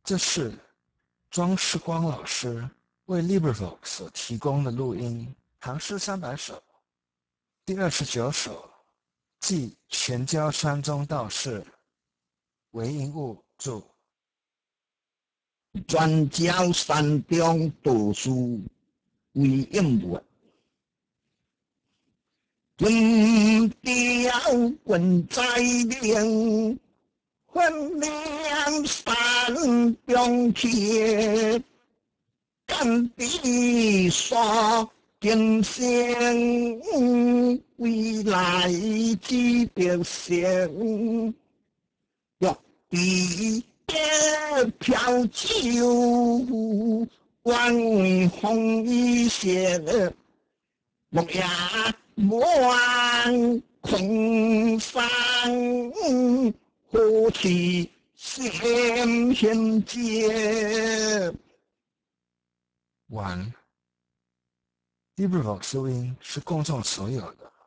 这是庄世光老师为 LibriVox 所提供的录音，唐诗300首，第29首，即全椒山中道士，韦应物著。 全椒山中道士韦应物，金雕棍在领，分两山中去，干地沙金星，未来之表现，若地飘酒，万为风雨雪。木也满空山，何其险险界。 完。LibriVox 录音是公众所有的，